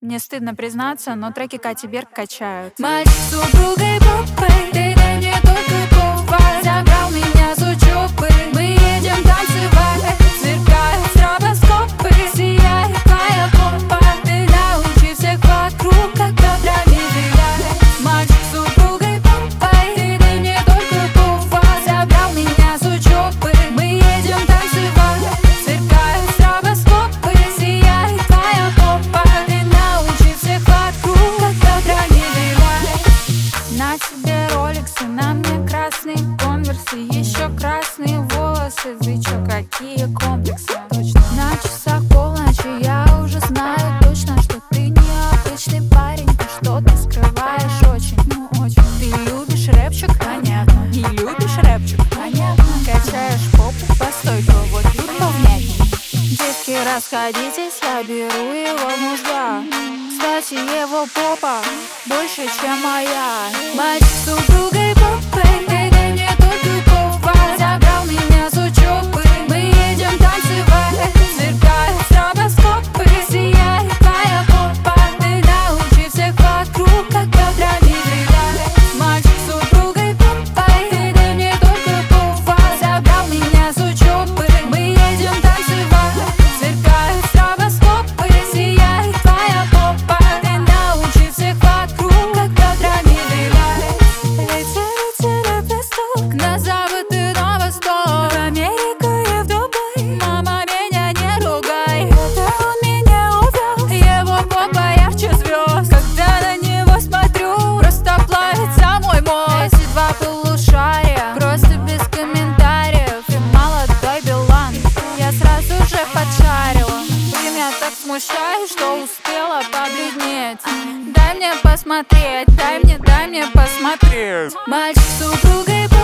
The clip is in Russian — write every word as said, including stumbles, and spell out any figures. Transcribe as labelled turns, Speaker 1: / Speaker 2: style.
Speaker 1: Мне стыдно признаться, но треки Кати Берг качают.
Speaker 2: Мальчик с супругой попой, ты дай мне только повод. Забрал меня с учебы, мы едем танцевать. Сверкают стробоскопы, сияет твоя попа. Ты научи всех вокруг, как коврами вилять. Мальчик с супругой попой, ты дай мне только повод. Забрал меня с учебы, мы едем танцевать. Сверкают стробоскопы, сияет твоя попа. Ты научи всех вокруг, как коврами вилять.
Speaker 1: На тебе роликсы, на мне красные конверсы, еще красные волосы. Ты чё, какие комплексы? Точно. На часах полночи, я уже знаю точно, что ты необычный парень. То, что ты скрываешь очень, ну очень. Ты любишь рэпчик? Понятно. Не любишь рэпчик? Понятно. Качаешь попу по стойку, вот тут повнятней. Девки, расходитесь, я беру его в мужья. Кстати, его попа больше, чем моя.
Speaker 2: Мальчик с супругой попой, ты дай мне только повод. Забрал меня с учебы, мы едем танцевать. Сверкают стробоскопы, сияет твоя попа. Ты научи всех вокруг, как коврами вилять. Мальчик с супругой попой, ты дай мне только повод. Забрал меня с учебы, мы едем танцевать. Сверкают стробоскопы, сияет твоя попа. Ты научи всех вокруг, как коврами вилять.
Speaker 1: Ветер, ветер, восток,
Speaker 2: На запад и на восток,
Speaker 1: в Америку и в Дубай.
Speaker 2: мама, меня не ругай.
Speaker 1: Это он меня увез.
Speaker 2: Его попа ярче звезд. Когда на него смотрю, просто плавится мой мозг.
Speaker 1: Эти два полушария просто без комментариев. И молодой Билан, я сразу же поджарила. Ты меня так смущаешь, что успела побледнеть. Дай мне посмотреть, дай мне, дай мне посмотреть.
Speaker 2: Мальчик с супругой